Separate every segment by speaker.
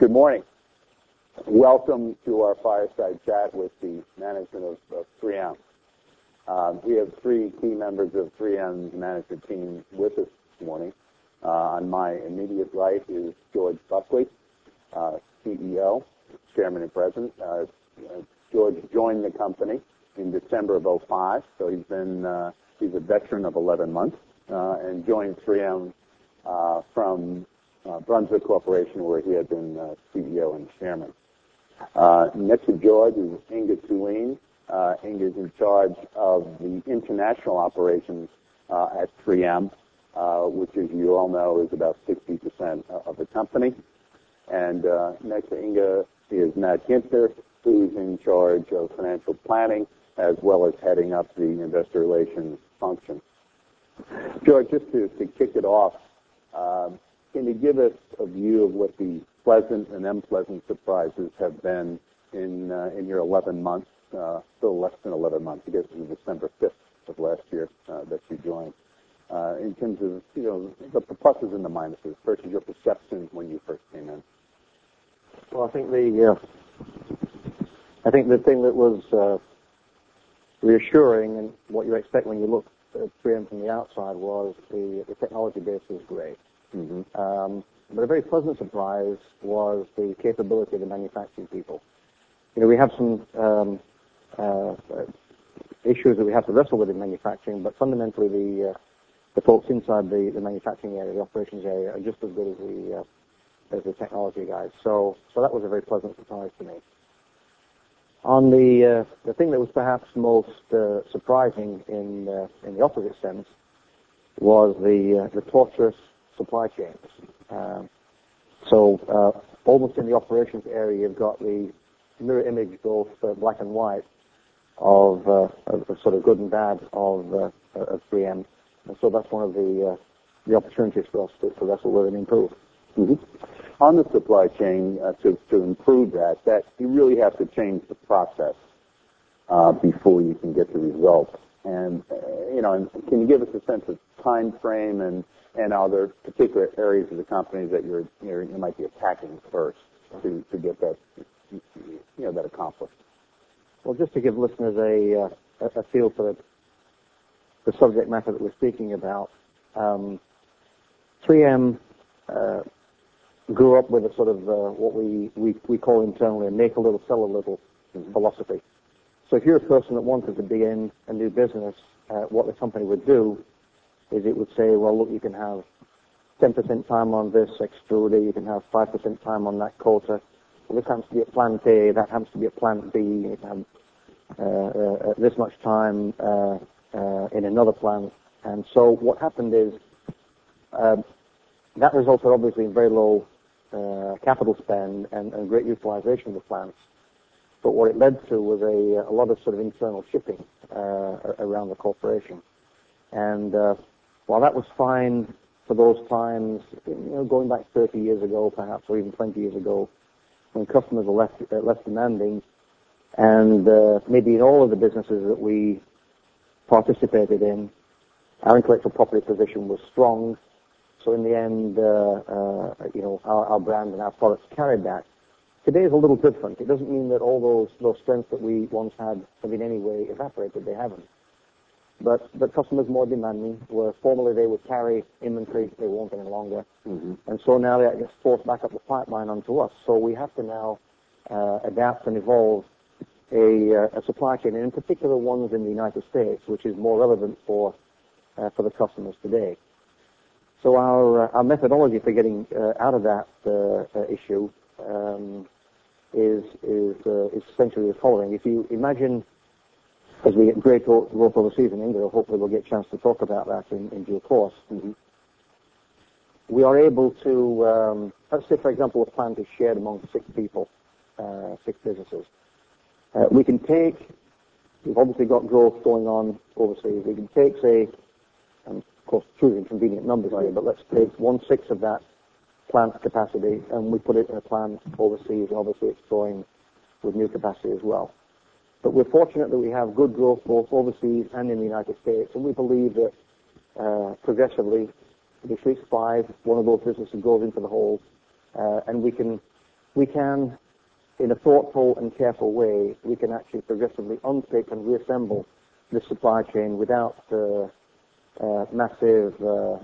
Speaker 1: Good morning. Welcome to our fireside chat with the management of 3M. We have three key members of 3M's management team with us this morning. On my immediate right is George Buckley, CEO, Chairman and President. George joined the company in December of 2005, so he's a veteran of 11 months and joined 3M from Brunswick Corporation, where he had been CEO and Chairman. Next to George is Inge Thulin. Inge is in charge of the international operations at 3M, which, as you all know, is about 60% of the company. And next to Inge is Matt Ginter, who's in charge of financial planning as well as heading up the investor relations function. George, just to kick it off, can you give us a view of what the pleasant and unpleasant surprises have been in your 11 months, still less than 11 months, I guess it was December 5th of last year that you joined, in terms of, the pluses and the minuses versus your perception when you first came in?
Speaker 2: Well, I think the thing that was reassuring and what you expect when you look at 3M from the outside was the technology base was great.
Speaker 1: Mm-hmm.
Speaker 2: But a very pleasant surprise was the capability of the manufacturing people. We have some issues that we have to wrestle with in manufacturing, but fundamentally the folks inside the manufacturing area, the operations area, are just as good as the technology guys. So that was a very pleasant surprise to me. On the thing that was perhaps most surprising in the opposite sense was the torturous supply chains. Almost in the operations area, you've got the mirror image, both black and white, of sort of good and bad of 3M. And so that's one of the opportunities for us to wrestle with and improve.
Speaker 1: Mm-hmm. On the supply chain, to improve that you really have to change the process before you can get the results. And and can you give us a sense of time frame and are there particular areas of the company that you might be attacking first to get that that accomplished?
Speaker 2: Well, just to give listeners a feel for the subject matter that we're speaking about, 3M grew up with a sort of what we call internally a make a little, sell a little philosophy. So if you're a person that wanted to begin a new business, what the company would do is it would say, well, look, you can have 10% time on this extruder, you can have 5% time on that coater. Well, this happens to be a plant A, that happens to be a plant B, you can have this much time in another plant. And so what happened is that resulted obviously in very low capital spend and great utilization of the plants. But what it led to was a lot of sort of internal shipping around the corporation. And while that was fine for those times, going back 30 years ago perhaps, or even 20 years ago, when customers were less demanding, and maybe in all of the businesses that we participated in, our intellectual property position was strong. So in the end, our brand and our products carried that. Today is a little different. It doesn't mean that all those strengths that we once had have in any way evaporated. They haven't. But customers more demanding, where formerly they would carry inventory, they won't any longer.
Speaker 1: Mm-hmm.
Speaker 2: And so now that gets forced back up the pipeline onto us. So we have to now adapt and evolve a supply chain, and in particular ones in the United States, which is more relevant for the customers today. So our methodology for getting out of that issue is essentially the following. If you imagine, as we get great growth overseas in India, hopefully we'll get a chance to talk about that in due course.
Speaker 1: Mm-hmm.
Speaker 2: We are able to, let's say, for example, a plant is shared among 6 people, 6 businesses. We've obviously got growth going on overseas. We can take, say, and of course, choosing convenient numbers here, but let's take 1/6 of that plant capacity and we put it in a plant overseas. Obviously, it's growing with new capacity as well. But we're fortunate that we have good growth both overseas and in the United States, and we believe that progressively, between 5, one of those businesses goes into the hole, and we can we can, in a thoughtful and careful way, we can actually progressively unpick and reassemble the supply chain without massive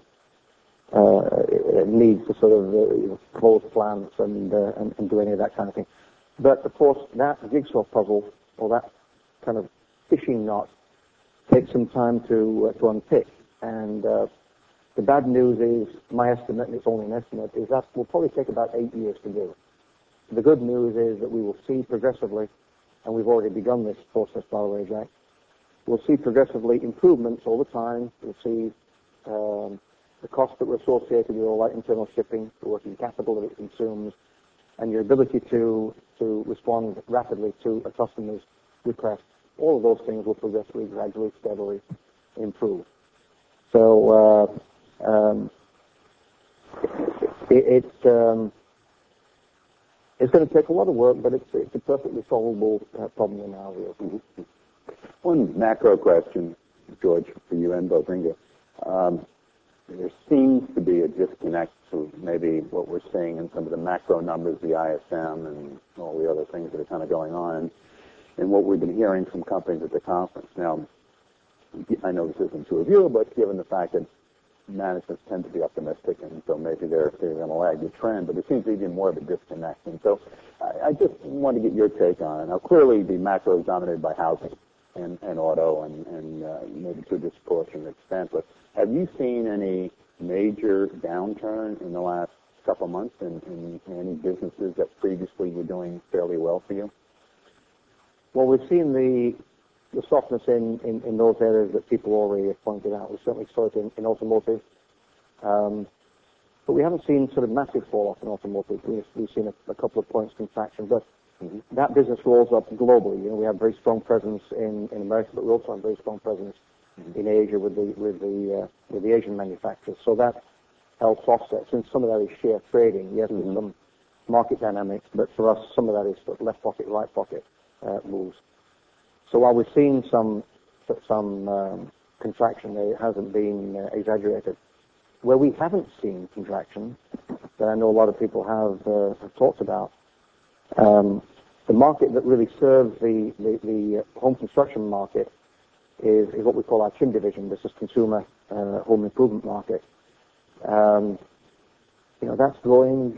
Speaker 2: need to sort of close plants and do any of that kind of thing. But of course, that jigsaw puzzle or that kind of fishing knot takes some time to unpick. And the bad news is, my estimate, and it's only an estimate, is that will probably take about 8 years to do. The good news is that we will see progressively, and we've already begun this process, by the way, Jack. We'll see progressively improvements all the time. We'll see the costs that were associated with all that internal shipping, the working capital that it consumes, and your ability to respond rapidly to a customer's request. All of those things will progressively, gradually, steadily improve. So it's going to take a lot of work, but it's a perfectly solvable problem in our view.
Speaker 1: Mm-hmm. One macro question, George, for you and Bodringer. There seems to be a disconnect to maybe what we're seeing in some of the macro numbers, the ISM and all the other things that are kind of going on, and what we've been hearing from companies at the conference. Now, I know this isn't true of you, but given the fact that managements tend to be optimistic, and so maybe they're going to lag the trend, but there seems to be more of a disconnect. And so I just want to get your take on it. Now, clearly the macro is dominated by housing and auto and maybe to a disproportionate extent, but have you seen any major downturn in the last couple of months in any businesses that previously were doing fairly well for you?
Speaker 2: Well, we've seen the softness in those areas that people already have pointed out. We certainly saw it in automotive. But we haven't seen sort of massive fall-off in automotive. We've seen a couple of points contraction, but that business rolls up globally. You know, we have very strong presence in America, but we also have very strong presence in Asia with the Asian manufacturers. So that helps offset. Since some of that is share trading, yes, there's some market dynamics, but for us, some of that is sort of left pocket, right pocket moves. So while we've seen some contraction there, it hasn't been exaggerated. Where we haven't seen contraction, that I know a lot of people have talked about, the market that really serves the home construction market is what we call our CHIM division. This is consumer home improvement market. That's growing.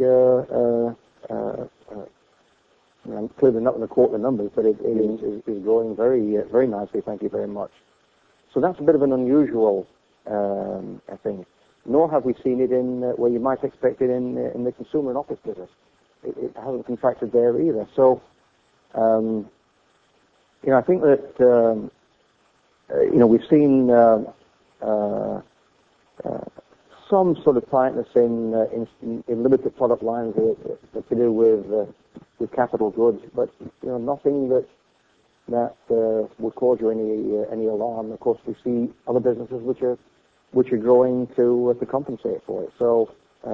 Speaker 2: I'm clearly not going to quote the numbers, but it is growing very, very nicely. Thank you very much. So that's a bit of an unusual thing. Nor have we seen it in where you might expect it in the consumer and office business. It hasn't contracted there either. So, I think that we've seen some sort of tightness in limited product lines that to do with capital goods, but nothing that would cause you any alarm. Of course, we see other businesses which are growing to compensate for it. So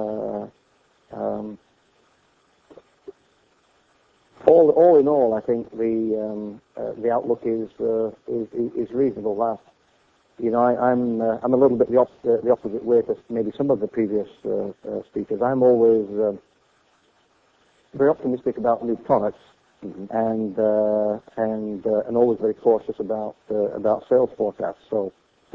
Speaker 2: all in all, I think the outlook is reasonable. I'm a little bit the opposite way to maybe some of the previous speakers. I'm always very optimistic about new products, and always very cautious about sales forecasts. So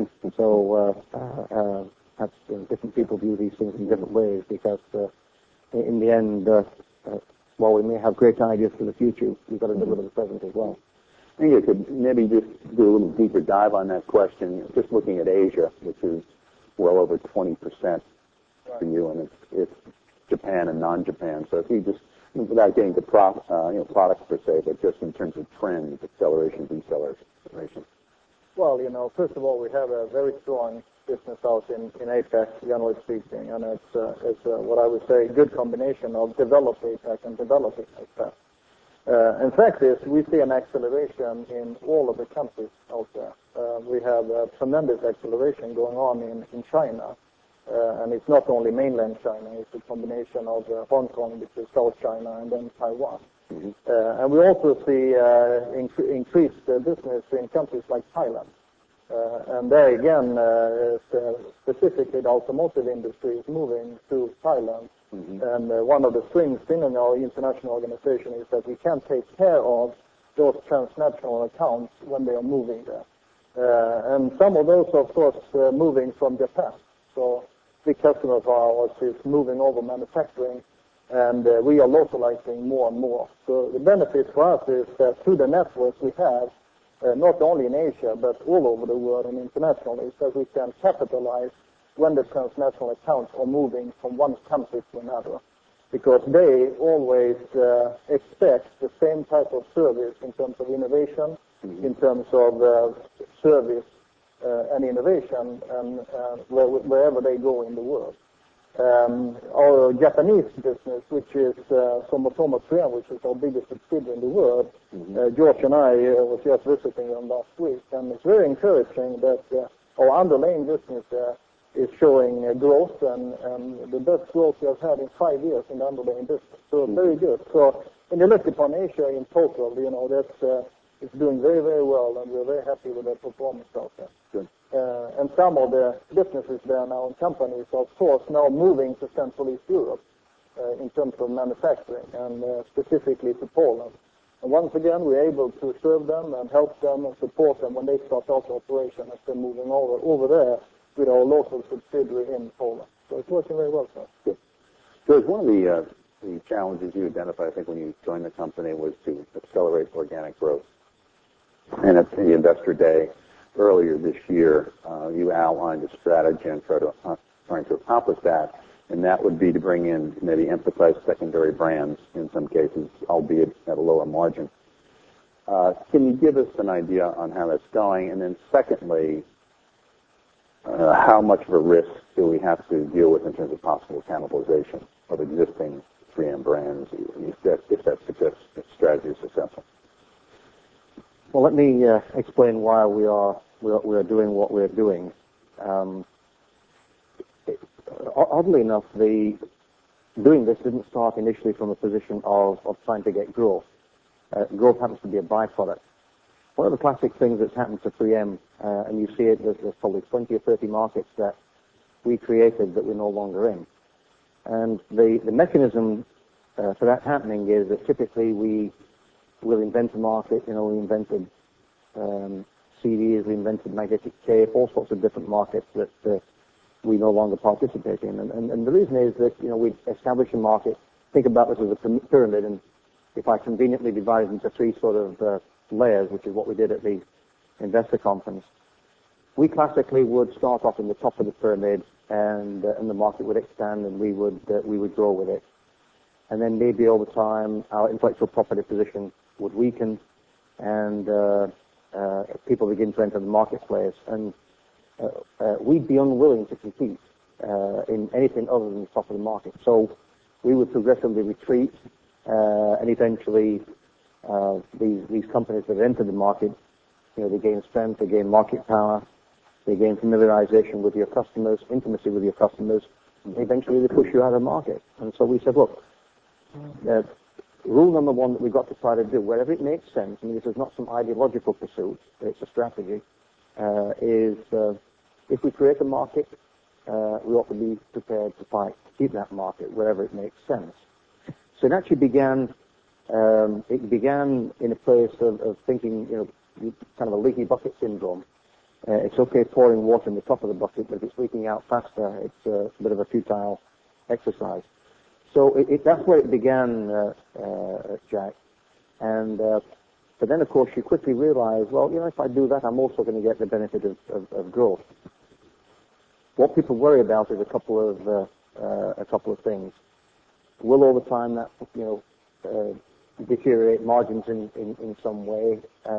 Speaker 2: that's different people view these things in different ways because in the end, while we may have great ideas for the future, we've got to deliver the present as well.
Speaker 1: I think you could maybe just do a little deeper dive on that question. Just looking at Asia, which is well over 20% for you, and it's Japan and non-Japan. So if you just, without getting to products per se, but just in terms of trends, acceleration, deceleration.
Speaker 3: Well, first of all, we have a very strong business out in APAC, generally speaking, and it's what I would say a good combination of developed APAC and developing APAC. In fact, we see an acceleration in all of the countries out there. We have a tremendous acceleration going on in China, and it's not only mainland China, it's a combination of Hong Kong, which is South China, and then Taiwan. And we also see increased business in countries like Thailand. And there again, specifically the automotive industry is moving to Thailand And one of the strengths in our international organization is that we can take care of those transnational accounts when they are moving there. And some of those, of course, moving from Japan. So big customer of ours is moving over manufacturing, and we are localizing more and more. So the benefit for us is that through the networks we have, not only in Asia, but all over the world and internationally, so we can capitalize when the transnational accounts are moving from one country to another. Because they always expect the same type of service in terms of innovation, in terms of service and innovation, and wherever they go in the world. Our Japanese business, which is Sumitomo 3M, which is our biggest subsidiary in the world, George and I was just visiting them last week, and it's very encouraging that our underlying business is showing growth, and the best growth we have had in 5 years in the underlying business. So very good. So when you look upon Asia in total, that's it's doing very, very well, and we're very happy with the performance out there.
Speaker 1: Good.
Speaker 3: And some of the businesses there now and companies, of course, now moving to Central East Europe in terms of manufacturing, and specifically to Poland. And once again, we're able to serve them and help them and support them when they start out operation as they're moving over there with our local subsidiary in Poland. So it's working very well for us.
Speaker 1: Good. George, one of the challenges you identified, I think, when you joined the company was to accelerate organic growth. And at the Investor Day earlier this year, you outlined a strategy and trying to accomplish that, and that would be to bring in, maybe emphasize secondary brands in some cases, albeit at a lower margin. Can you give us an idea on how that's going? And then secondly, how much of a risk do we have to deal with in terms of possible cannibalization of existing 3M brands if that strategy is successful?
Speaker 2: Well, let me explain why we are doing what we're doing. Oddly enough, doing this didn't start initially from a position of trying to get growth. Growth happens to be a byproduct. One of the classic things that's happened to 3M, and you see it, there's probably 20 or 30 markets that we created that we're no longer in. And the mechanism for that happening is that typically we will invent a market. We invented CDs, we invented magnetic tape, all sorts of different markets that we no longer participate in. And the reason is that, we establish a market, think about this as a pyramid, and if I conveniently divide it into 3 sort of layers, which is what we did at the investor conference, we classically would start off in the top of the pyramid, and the market would expand, and we would grow with it. And then maybe over time, our intellectual property position would weaken, and people begin to enter the marketplace, and we'd be unwilling to compete in anything other than the top of the market. So we would progressively retreat, and eventually these companies that enter the market, they gain strength, they gain market power, they gain familiarization with your customers, intimacy with your customers, and eventually they push you out of the market. And so we said, look, rule number 1 that we've got to try to do, wherever it makes sense, I mean, this is not some ideological pursuit, it's a strategy, is if we create a market, we ought to be prepared to fight to keep that market wherever it makes sense. So it actually began in a place of thinking, kind of a leaky bucket syndrome. It's okay pouring water in the top of the bucket, but if it's leaking out faster, it's a bit of a futile exercise. So that's where it began, Jack. And but then, of course, you quickly realize, well, if I do that, I'm also going to get the benefit of growth. What people worry about is a couple of things. Will over time that deteriorate margins in some way?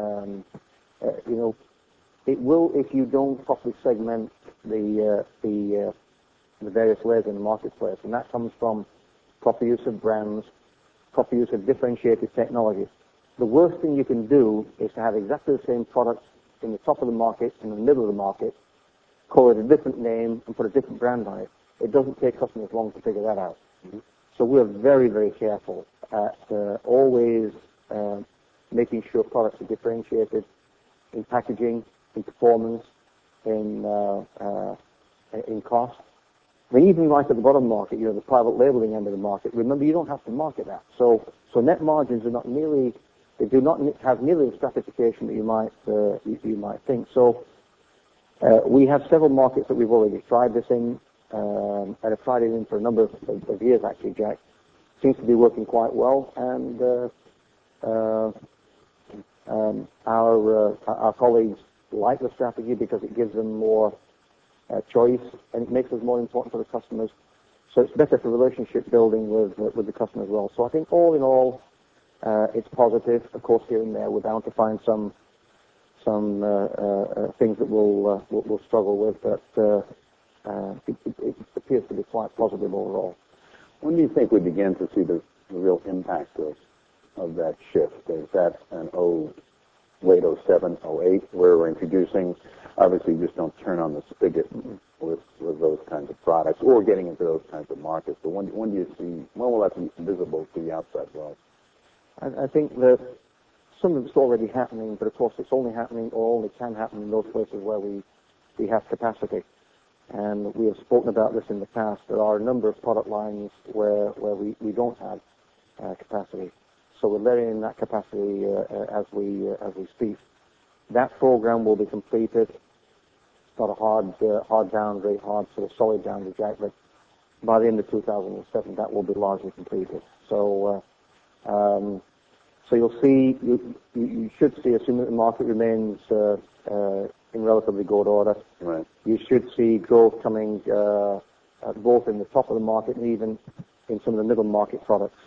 Speaker 2: It will if you don't properly segment the various layers in the marketplace, and that comes from proper use of brands, proper use of differentiated technologies. The worst thing you can do is to have exactly the same products in the top of the market, in the middle of the market, call it a different name, and put a different brand on it. It doesn't take customers long to figure that out. Mm-hmm. So we're very, very careful at always making sure products are differentiated in packaging, in performance, in cost, I mean, even right at the bottom market, the private labeling end of the market, remember, you don't have to market that. So net margins are not nearly, they do not have nearly the stratification that you might think. So we have several markets that we've already tried this in, and have tried it in for a number of years, actually, Jack. Seems to be working quite well, and our colleagues like the strategy because it gives them more choice, and it makes us more important for the customers. So it's better for relationship building with the customer as well. So I think all in all, it's positive. Of course, here and there, we're bound to find some things that we'll struggle with, but it appears to be quite positive overall.
Speaker 1: When do you think we begin to see the real impact of that shift? Is that an late 07, 08, where we're introducing, obviously you just don't turn on the spigot with those kinds of products or getting into those kinds of markets, but when do you see, when will that be visible to the outside world?
Speaker 2: I think that some of it's already happening, but of course it's only happening or only can happen in those places where we have capacity. And we have spoken about this in the past. There are a number of product lines where we don't have capacity. So we're layering in that capacity as we speak. That program will be completed. It's not a hard down, very hard sort of solid down, Jack, but by the end of 2007, that will be largely completed. So you'll see, you should see, assuming the market remains in relatively good order,
Speaker 1: right,
Speaker 2: you should see growth coming both in the top of the market and even in some of the middle market products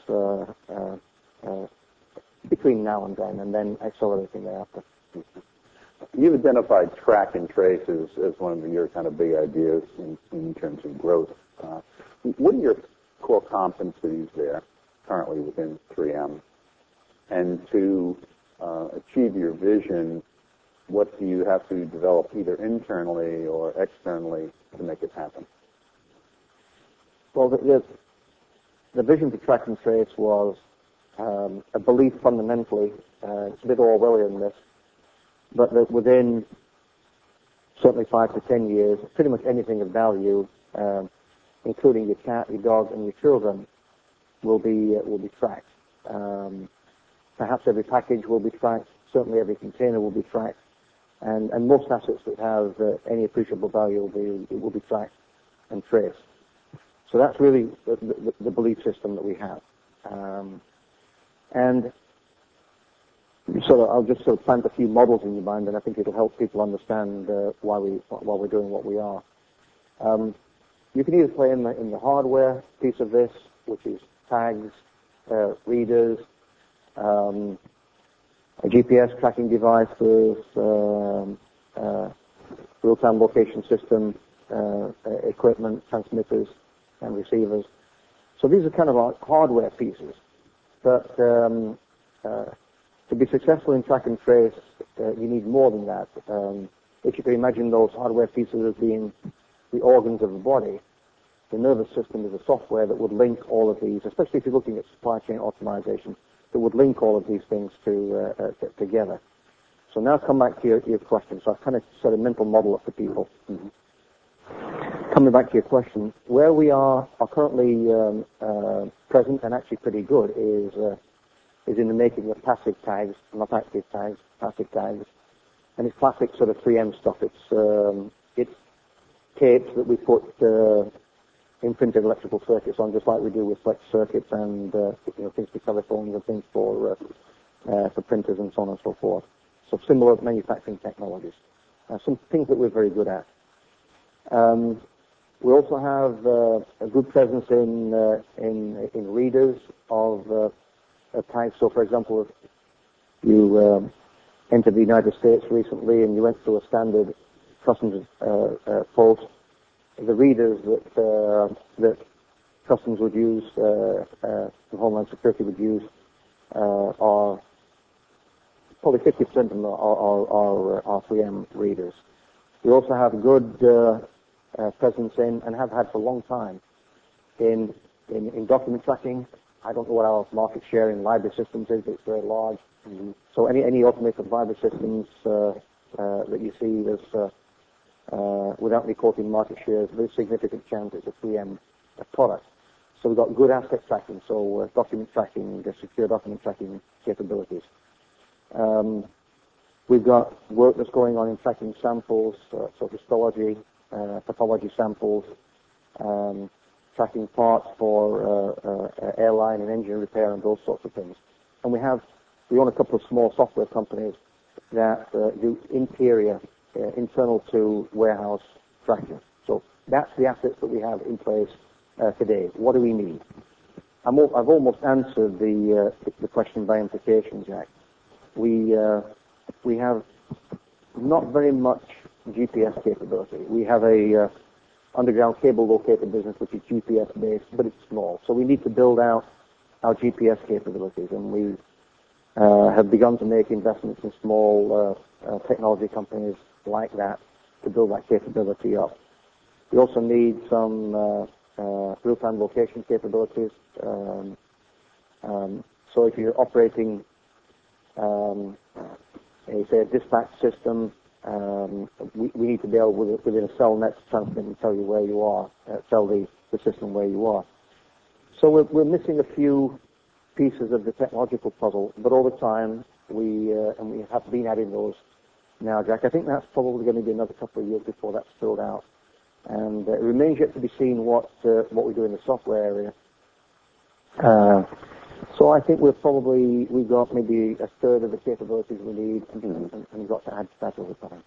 Speaker 2: between now and then accelerating thereafter.
Speaker 1: You've identified track and trace as one of your kind of big ideas in terms of growth. What are your core competencies there currently within 3M? And to achieve your vision, what do you have to develop either internally or externally to make it happen?
Speaker 2: Well, the vision for track and trace was a belief fundamentally, it's a bit Orwellian this, but that within certainly 5 to 10 years, pretty much anything of value, including your cat, your dog, and your children, will be tracked. Perhaps every package will be tracked. Certainly every container will be tracked, and most assets that have any appreciable value will be tracked and traced. So that's really the belief system that we have. And so I'll just sort of plant a few models in your mind, and I think it'll help people understand why we're doing what we are. You can either play in the hardware piece of this, which is tags, readers, GPS tracking devices, real-time location system, equipment, transmitters, and receivers. So these are kind of our hardware pieces. But to be successful in track and trace, you need more than that. If you can imagine those hardware pieces as being the organs of the body, the nervous system is a software that would link all of these, especially if you're looking at supply chain optimization, that would link all of these things together. So now come back to your question. So I've kind of set a mental model up for people. Mm-hmm. Coming back to your question, where we are currently present and actually pretty good is in the making of passive tags, not active tags, passive tags. And it's classic sort of 3M stuff. It's tapes that we put imprinted electrical circuits on, just like we do with flex circuits and things for telephones and things for printers and so on and so forth. So similar manufacturing technologies. Some things that we're very good at. We also have a good presence in readers of tags. So, for example, if you entered the United States recently and you went through a standard customs post, the readers that customs would use, the Homeland Security would use, are probably 50% of them are 3M readers. We also have good presence in, and have had for a long time, in document tracking. I don't know what our market share in library systems is, but it's very large. Mm-hmm. So any automated library systems that you see, there's without me quoting market shares, very significant chance it's a 3M product. So we've got good asset tracking, so document tracking, secure document tracking capabilities. We've got work that's going on in tracking samples, so histology, pathology samples, tracking parts for airline and engine repair and those sorts of things. And we own a couple of small software companies that do internal to warehouse tracking. So that's the assets that we have in place today. What do we need? I've almost answered the question by implication, Jack. We have not very much GPS capability. We have a underground cable locator business which is GPS based, but it's small. So we need to build out our GPS capabilities, and we have begun to make investments in small technology companies like that to build that capability up. We also need some real-time location capabilities. So if you're operating a dispatch system, we need to be able, within a cell net, to transmit and tell you where you are, tell the system where you are. So we're missing a few pieces of the technological puzzle, but over time, we have been adding those now, Jack. I think that's probably going to be another couple of years before that's filled out. And it remains yet to be seen what we do in the software area. So I think we've got maybe a third of the capabilities we need, and we've got to add to that over time.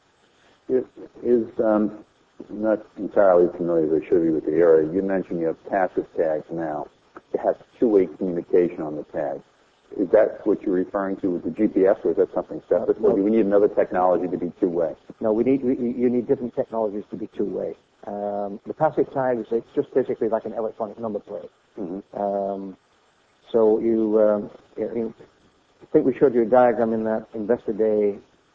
Speaker 1: I'm not entirely familiar, as I should be, with the area. You mentioned you have passive tags now. It has two-way communication on the tag. Is that what you're referring to with the GPS, or is that something separate? Or do we need another technology to be two-way?
Speaker 2: No, you need different technologies to be two-way. The passive tags, it's just basically like an electronic number plate. Mm-hmm. So I think we showed you a diagram in that Investor Day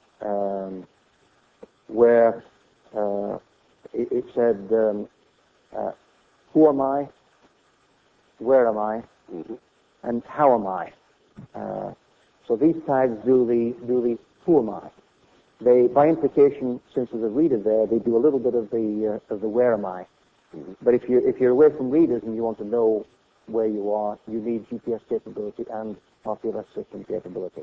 Speaker 2: where it said, who am I, where am I, mm-hmm. and how am I? So these tags do the who am I. They, by implication, since there's a reader there, they do a little bit of the where am I. Mm-hmm. But if you're away from readers and you want to know where you are, you need GPS capability and RTLS system capability.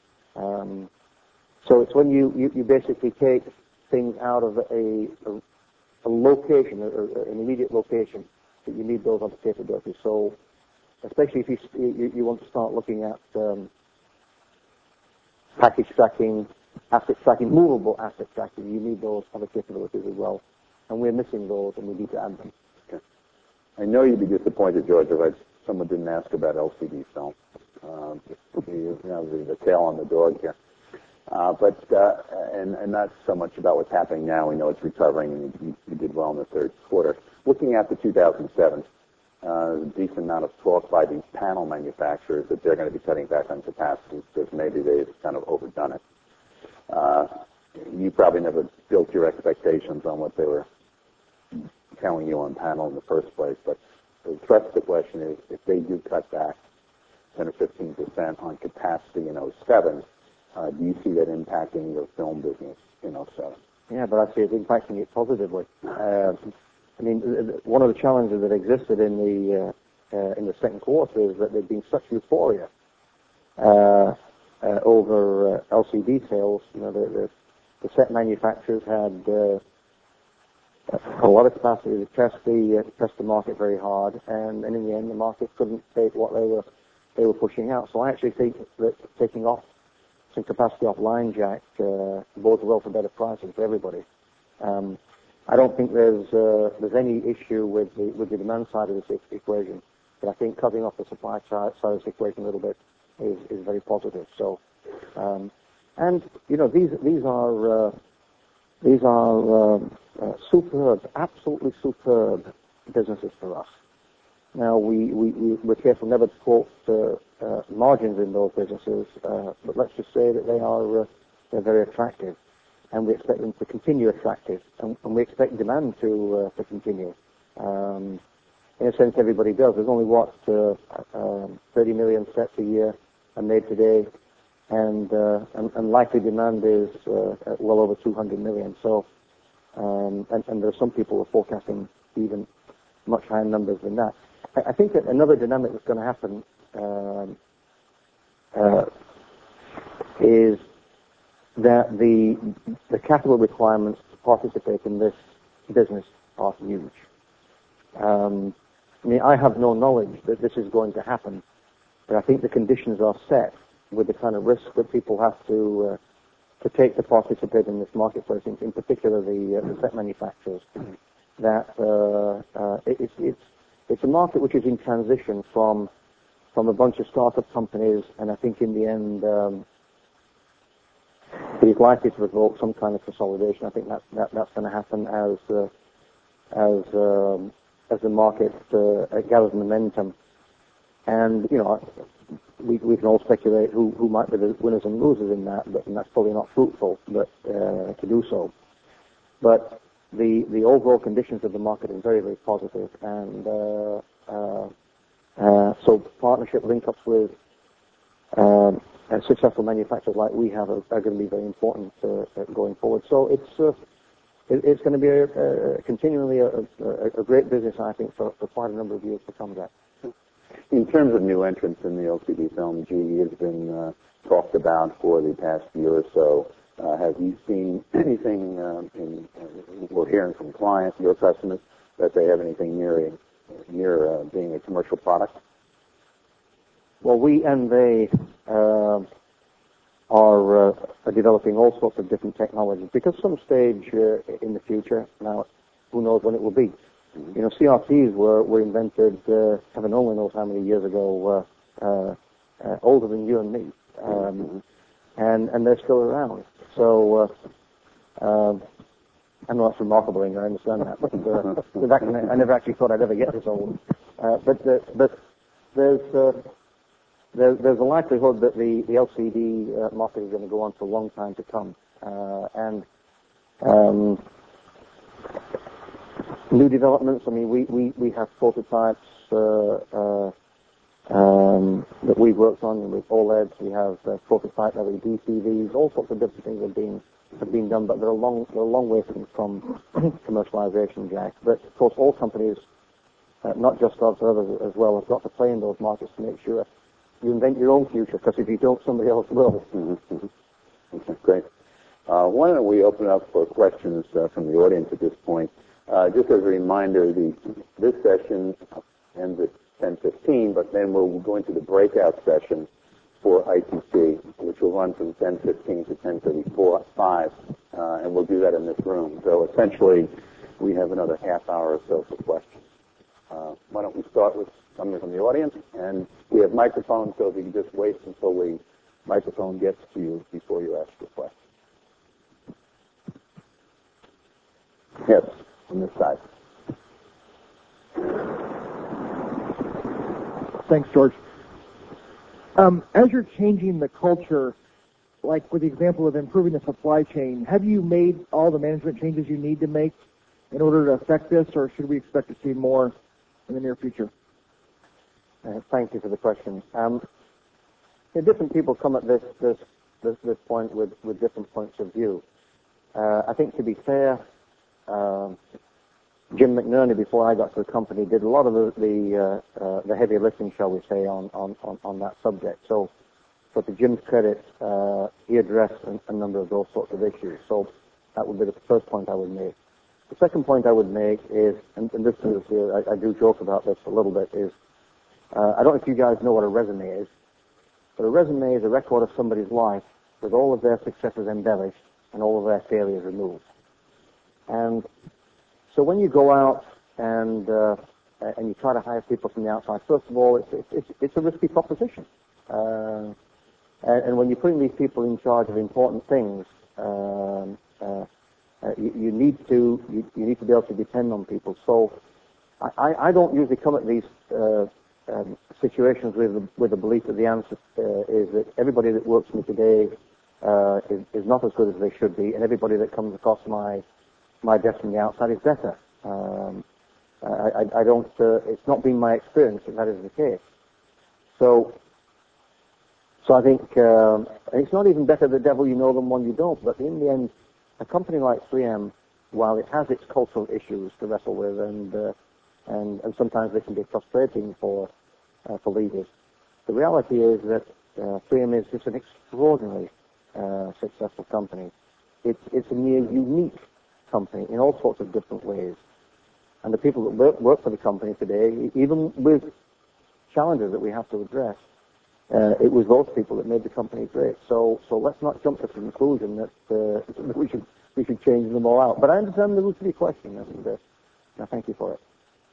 Speaker 2: So it's when you basically take things out of a location, or an immediate location, that you need those other capabilities. So especially if you want to start looking at package tracking, asset tracking, movable asset tracking, you need those other capabilities as well. And we're missing those, and we need to add them.
Speaker 1: Okay. I know you'd be disappointed, George, if someone didn't ask about LCD film. The tail on the dog here. And not so much about what's happening now. We know it's recovering, and you did well in the third quarter. Looking at the 2007, a decent amount of talk by these panel manufacturers that they're going to be cutting back on capacity because maybe they've kind of overdone it. You probably never built your expectations on what they were telling you on panel in the first place, but the thrust of the question is, if they do cut back 10 or 15% on capacity in 2007, do you see that impacting your film business in 2007?
Speaker 2: Yeah, but I see it impacting it positively. I mean, one of the challenges that existed in the second quarter is that there'd been such euphoria over LCD sales. You know, the set manufacturers had a lot of capacity to test the market very hard, and in the end, the market couldn't take what they were pushing out. So I actually think that taking off some capacity offline, Jack, bodes well for better pricing for everybody. I don't think there's any issue with the demand side of this equation, but I think cutting off the supply side of this equation a little bit is very positive. So, and you know, these are superb, absolutely superb businesses for us. Now we're careful never to quote margins in those businesses, but let's just say that they're very attractive, and we expect them to continue attractive, and we expect demand to continue. In a sense, everybody does. There's only 30 million sets a year are made today, and likely demand is well over 200 million. So and there are some people who are forecasting even much higher numbers than that. I think that another dynamic that's going to happen is that the capital requirements to participate in this business are huge. I mean, I have no knowledge that this is going to happen, but I think the conditions are set with the kind of risk that people have to take to participate in this marketplace, in particular the set manufacturers. That it's a market which is in transition from a bunch of startup companies, and I think in the end it's likely to evoke some kind of consolidation. I think that's going to happen as the market gathers momentum. And we can all speculate who might be the winners and losers in that, and that's probably not fruitful, but to do so. But the overall conditions of the market are very, very positive, and so partnership link-ups with successful manufacturers like we have are going to be very important going forward. So it's going to be continually a great business, I think, for quite a number of years to come. That.
Speaker 1: In terms of new entrants in the LCD film, GE has been talked about for the past year or so. Have you seen anything we're hearing from clients, your customers, that they have anything near being a commercial product?
Speaker 2: Well, we and they are developing all sorts of different technologies, because some stage in the future, now who knows when it will be. CRTs were invented, heaven only knows how many years ago, older than you and me, and they're still around. So I know that's remarkable, I understand that, but I never actually thought I'd ever get this old. But there's a likelihood that the LCD market is going to go on for a long time to come, and new developments. I mean, we have prototypes that we've worked on with OLEDs. We have prototype LED TVs. All sorts of different things have been done, but they're a long way from commercialization, Jack. But of course, all companies, not just us, but others as well, have got to play in those markets to make sure you invent your own future. Because if you don't, somebody else will.
Speaker 1: Okay, great. Why don't we open up for questions from the audience at this point? Just as a reminder, this session ends at 10:15, but then we'll go into the breakout session for ITC, which will run from 10:15 to 10:35, and we'll do that in this room. So essentially, we have another half hour or so for questions. Why don't we start with somebody from the audience? And we have microphones, so if you can just wait until the microphone gets to you before you ask your question. Yes, on this side.
Speaker 4: Thanks, George. As you're changing the culture, like with the example of improving the supply chain, have you made all the management changes you need to make in order to affect this, or should we expect to see more in the near future?
Speaker 2: Thank you for the question. Different people come at this point with different points of view. I think, to be fair, Jim McNerney, before I got to the company, did a lot of the heavy lifting, shall we say, on that subject. So to Jim's credit, he addressed a number of those sorts of issues. So that would be the first point I would make. The second point I would make is, and this is, I do joke about this a little bit, is I don't know if you guys know what a resume is, but a resume is a record of somebody's life with all of their successes embellished and all of their failures removed. And so when you go out and you try to hire people from the outside, first of all, it's a risky proposition. And when you're putting these people in charge of important things, you need to be able to depend on people. So I don't usually come at these situations with the belief that the answer is that everybody that works for me today is not as good as they should be, and everybody that comes across my desk from the outside is better. I don't. It's not been my experience that is the case. So I think it's not even better the devil you know than one you don't. But in the end, a company like 3M while it has its cultural issues to wrestle with, and sometimes they can be frustrating for leaders, the reality is that 3M is just an extraordinarily successful company. It's a near unique company in all sorts of different ways. And the people that work for the company today, even with challenges that we have to address, it was those people that made the company great. So let's not jump to the conclusion that we should change them all out. But I understand the root of your question, and I thank you for it.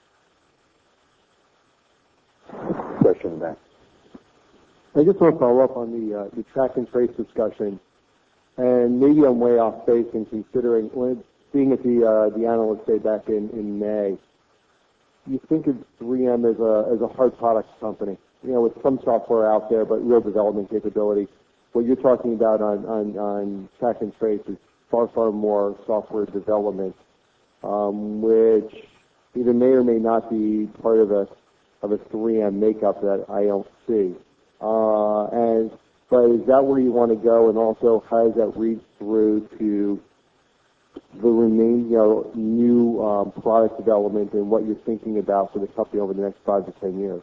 Speaker 1: Question back.
Speaker 5: I just want to follow up on the track and trace discussion, and maybe I'm way off base in considering being at the analyst day back in May. You think of 3M as a hard products company, with some software out there, but real development capability. What you're talking about on track and trace is far more software development, which either may or may not be part of a 3M makeup that I don't see. But is that where you want to go, and also how does that read through to the remaining, new product development and what you're thinking about for the company over the next 5 to 10 years?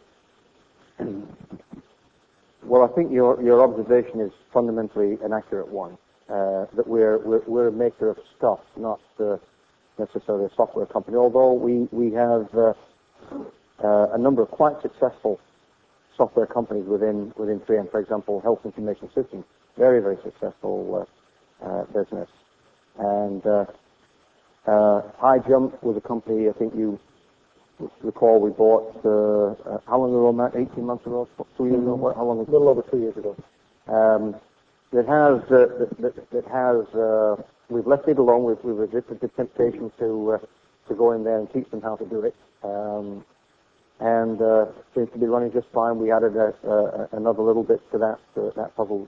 Speaker 2: Well, I think your observation is fundamentally an accurate one. That we're a maker of stuff, not necessarily a software company. Although we have a number of quite successful software companies within 3M. For example, Health Information Systems, very successful business. And HighJump was a company, I think you recall, we bought how long ago, Matt? 18 months ago? 2 years ago? How long?
Speaker 3: A little over 2 years ago.
Speaker 2: We've left it alone. We've resisted the temptation to go in there and teach them how to do it. And seems to be running just fine. We added another little bit to that puzzle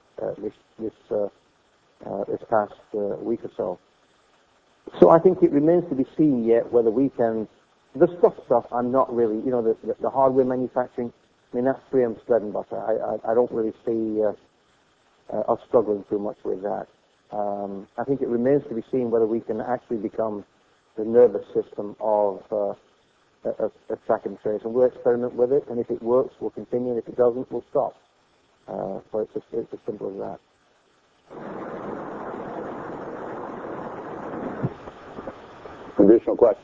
Speaker 2: this past week or so. So I think it remains to be seen yet whether we can. The stuff I'm not really, the hardware manufacturing. I mean, that's 3M's bread and butter. I don't really see us struggling too much with that. I think it remains to be seen whether we can actually become the nervous system of track and trace, and we'll experiment with it, and if it works, we'll continue, and if it doesn't, we'll stop. So it's as simple as that.
Speaker 1: Additional questions?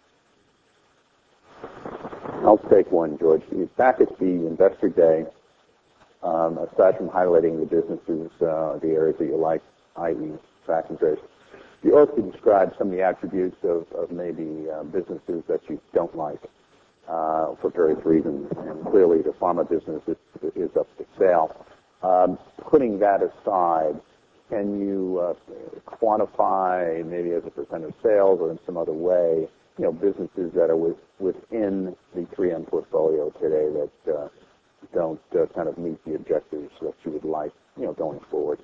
Speaker 1: I'll take one, George. Back at the Investor Day, aside from highlighting the businesses, the areas that you like, i.e. track and trace, you also described some of the attributes of maybe businesses that you don't like for various reasons. And clearly the pharma business is up for sale. Putting that aside, can you quantify, maybe as a percent of sales or in some other way, businesses that are within the 3M portfolio today that don't kind of meet the objectives that you would like, going forward?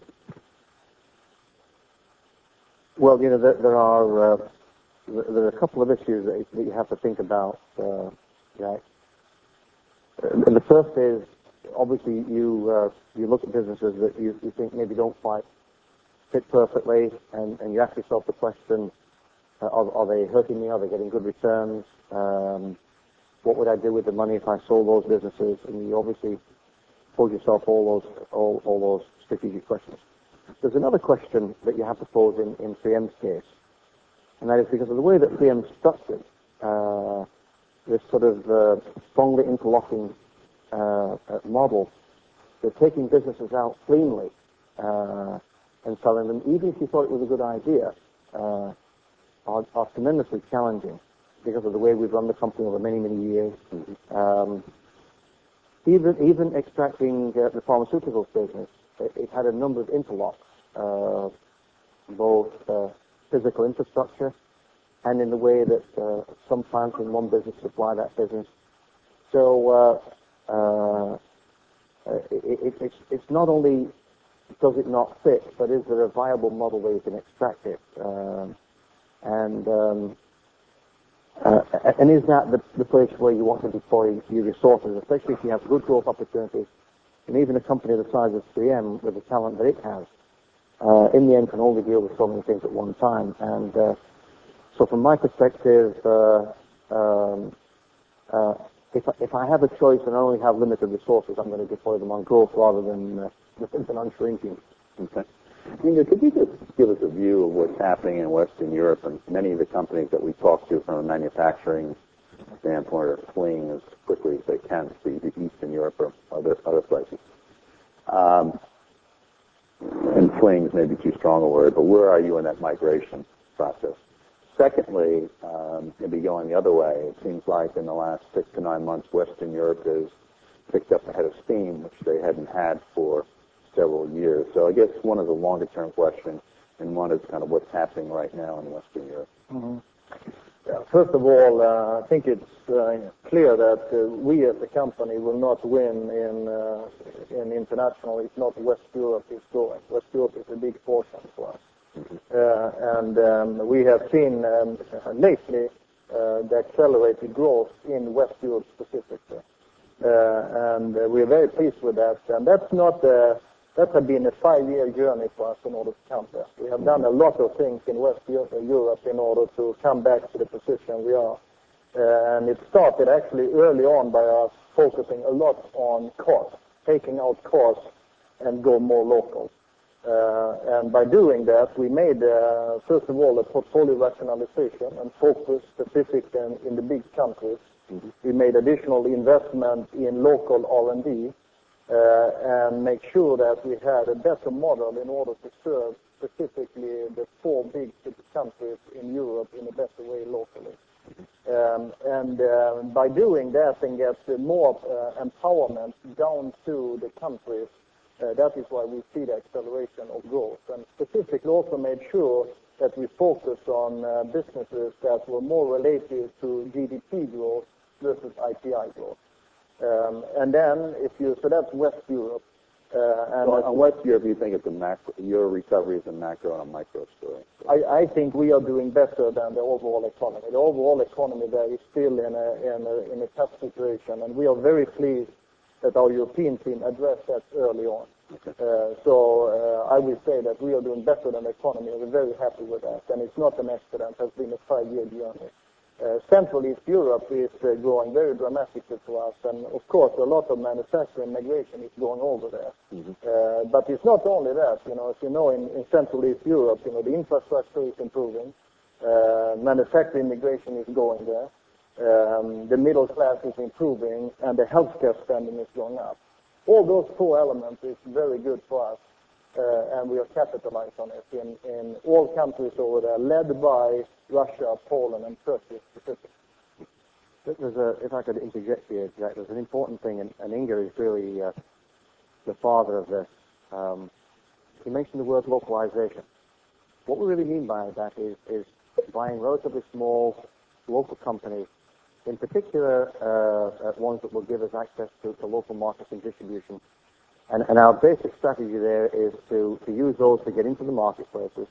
Speaker 2: Well, there are a couple of issues that you have to think about, Jack. And the first is, obviously, you look at businesses that you think maybe don't quite fit perfectly, and you ask yourself the question, are they hurting me? Are they getting good returns? What would I do with the money if I sold those businesses? And you obviously pose yourself all those strategic questions. There's another question that you have to pose in 3M's case, and that is because of the way that 3M is structured, this sort of strongly interlocking model. They're taking businesses out cleanly and selling them, even if you thought it was a good idea, are tremendously challenging because of the way we've run the company over many years. Even extracting the pharmaceuticals business, it had a number of interlocks, both physical infrastructure and in the way that some plants in one business supply that business. So it's not only does it not fit, but is there a viable model where you can extract it? And is that the place where you want to deploy your resources, especially if you have good growth opportunities, and even a company the size of 3M with the talent that it has, in the end can only deal with so many things at one time. And So from my perspective, if I have a choice and I only have limited resources, I'm going to deploy them on growth rather than on shrinking.
Speaker 1: Okay. Inga, could you just give us a view of what's happening in Western Europe and many of the companies that we talk to from a manufacturing standpoint are fleeing as quickly as they can to either Eastern Europe or other places? And fleeing is maybe too strong a word, but where are you in that migration process? Secondly, maybe going the other way, it seems like in the last 6 to 9 months, Western Europe has picked up a head of steam, which they hadn't had for several years. So I guess one is a longer-term question, and one is kind of what's happening right now in Western Europe.
Speaker 3: Mm-hmm. Yeah, first of all, I think it's clear that we as a company will not win in international if not West Europe is growing. West Europe is a big portion for us. And we have seen lately the accelerated growth in West Europe specifically. And we're very pleased with that. And that's not that has been a 5-year journey for us in order to come there. We have done a lot of things in West Europe in order to come back to the position we are. And it started actually early on by us focusing a lot on cost, taking out costs and go more local. And by doing that, we made, first of all, a portfolio rationalization and focus specific in the big countries. Mm-hmm. We made additional investment in local R&D and make sure that we had a better model in order to serve specifically the 4 big countries in Europe in a better way locally. And by doing that and get more empowerment down to the countries, that is why we see the acceleration of growth. And specifically also made sure that we focus on businesses that were more related to GDP growth versus IPI growth. And then, so that's West Europe.
Speaker 1: On West Europe, you think it's your recovery is a macro and a micro story?
Speaker 3: I think we are doing better than the overall economy. The overall economy there is still in a tough situation, and we are very pleased that our European team addressed that early on. Okay. So I will say that we are doing better than the economy, and we're very happy with that. And it's not an accident; it has been a 5-year journey. Central East Europe is growing very dramatically for us, and of course a lot of manufacturing migration is going over there. Mm-hmm. But it's not only that, as you know, in Central East Europe, the infrastructure is improving, manufacturing migration is going there, the middle class is improving, and the healthcare spending is going up. All those 4 elements is very good for us, and we are capitalized on it in all countries over there, led by Russia, Poland, and Turkey specifically.
Speaker 2: If I could interject here, Jack, there's an important thing, and Inga is really the father of this. He mentioned the word localization. What we really mean by that is buying relatively small local companies, in particular ones that will give us access to local markets and distribution. And our basic strategy there is to use those to get into the marketplaces,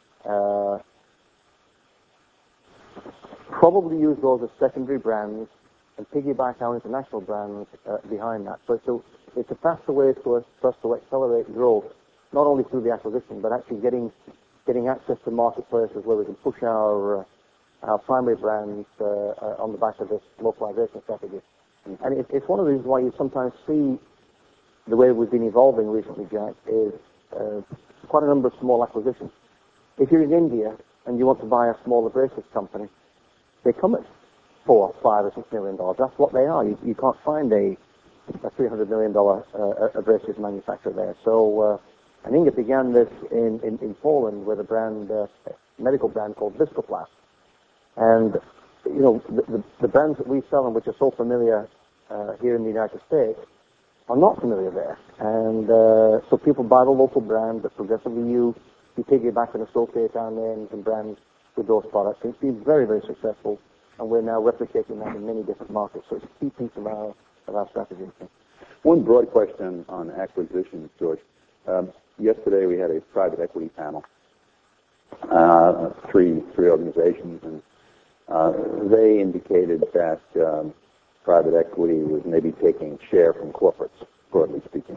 Speaker 2: probably use those as secondary brands and piggyback our international brands behind that. So it's a faster way for us to accelerate growth, not only through the acquisition, but actually getting access to marketplaces where we can push our primary brands on the back of this localization strategy. Mm-hmm. And it's one of the reasons why you sometimes see the way we've been evolving recently, Jack, is quite a number of small acquisitions. If you're in India and you want to buy a small abrasives company, they come at $4, $5, or $6 million. That's what they are. You can't find a $300 million abrasives manufacturer there. So, and Inga began this in Poland with a medical brand called Viscoplast. And, the brands that we sell and which are so familiar here in the United States are not familiar there. And so people buy the local brand, but progressively you piggyback and associate our names and brands with those products. And it's been very, very successful, and we're now replicating that in many different markets. So it's a key piece of our strategy.
Speaker 1: One broad question on acquisitions, George. Yesterday we had a private equity panel, 3 organizations, and they indicated that private equity was maybe taking share from corporates, broadly speaking.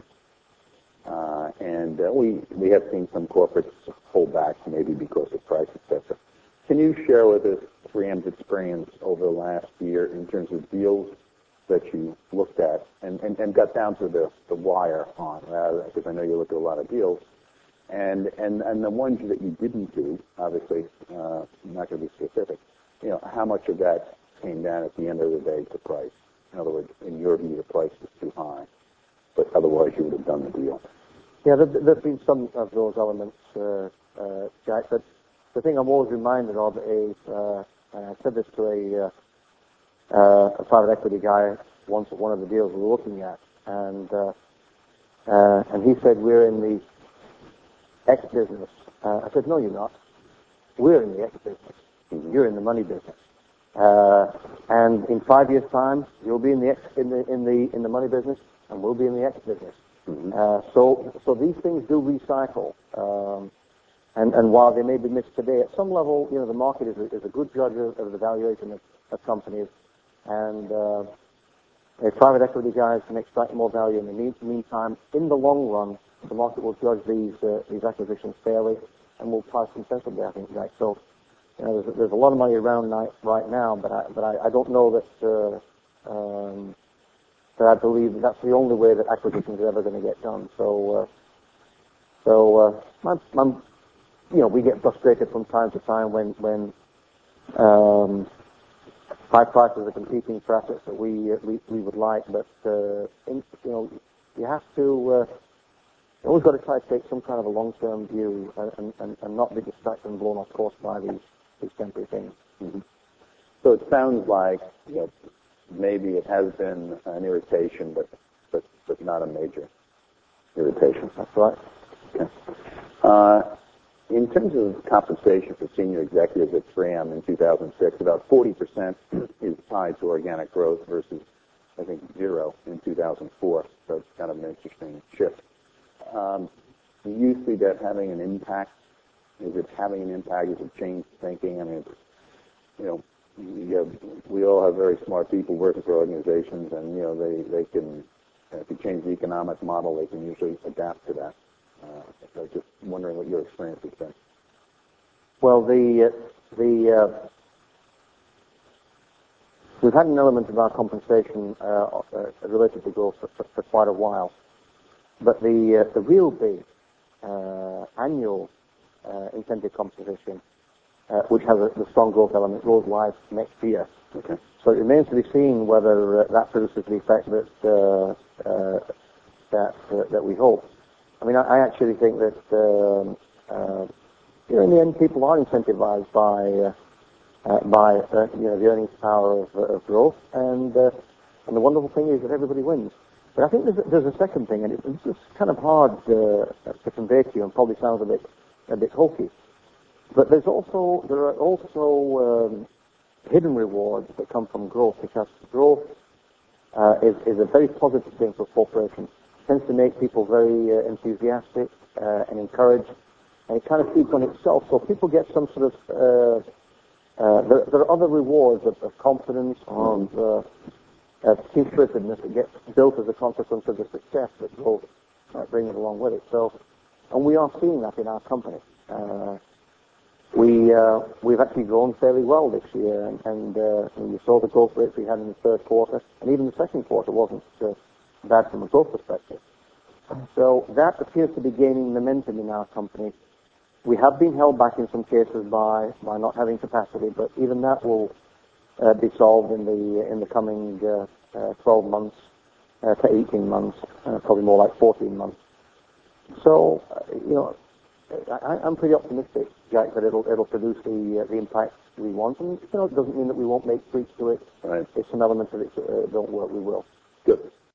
Speaker 1: And we have seen some corporates hold back, maybe because of price, etc. Can you share with us 3M's experience over the last year in terms of deals that you looked at and got down to the wire on? Because I know you looked at a lot of deals. And the ones that you didn't do, obviously, I'm not going to be specific, how much of that came down at the end of the day to price? In other words, in your view, the price was too high, but otherwise you would have done the deal.
Speaker 2: Yeah, there's been some of those elements, Jack, but the thing I'm always reminded of is, and I said this to a private equity guy once at one of the deals we were looking at, and he said, we're in the X business. I said, no, you're not. We're in the X business. You're in the money business. And in 5 years' time, you'll be in the X in the money business, and we'll be in the X business. So these things do recycle. And while they may be missed today, at some level, the market is a good judge of the valuation of companies, and private equity guys can extract more value in the meantime. In the long run, the market will judge these acquisitions fairly, and will price them sensibly, I think, Jack. So, there's a lot of money around right now, but I don't know that I believe that's the only way that acquisitions are ever going to get done. So we get frustrated from time to time when high prices are competing for assets that we would like, but you have to. You always got to try to take some kind of a long-term view and not be distracted and blown off course by these temporary things.
Speaker 1: Mm-hmm. So it sounds like maybe it has been an irritation, but not a major irritation.
Speaker 2: That's right.
Speaker 1: Okay. In terms of compensation for senior executives at 3M in 2006, about 40% is tied to organic growth versus, I think, 0 in 2004. So it's kind of an interesting shift. Do you see that having an impact? Is it having an impact? Is it changed thinking? I mean, we all have very smart people working for organizations, and they can, if you change the economic model, they can usually adapt to that. So just wondering what your experience has been.
Speaker 2: Well, we've had an element of our compensation related to growth for quite a while, but the real big annual incentive compensation, which has a strong growth element, goes live next year.
Speaker 1: Okay.
Speaker 2: So it remains to be seen whether that produces the effect that we hope. I mean, I actually think that in the end, people are incentivized by the earnings power of growth, and the wonderful thing is that everybody wins. But I think there's a second thing, and it's just kind of hard to convey to you, and probably sounds a bit hokey. But there are also hidden rewards that come from growth, because growth is a very positive thing for corporations. It tends to make people very enthusiastic and encouraged, and it kind of feeds on itself. So people get some sort of there are other rewards of confidence, of team-spiritedness that gets built as a consequence of the success that growth brings along with it. So, and we are seeing that in our company. We've actually grown fairly well this year, and you saw the growth rates we had in the third quarter, and even the second quarter wasn't bad from a growth perspective. So that appears to be gaining momentum in our company. We have been held back in some cases by not having capacity, but even that will be solved in the coming 12 months to 18 months, probably more like 14 months. So, I'm pretty optimistic, Jack, that it'll produce the impact we want. And it doesn't mean that we won't make tweaks to it.
Speaker 1: Right.
Speaker 2: If some elements of it don't work, we will.
Speaker 1: Good.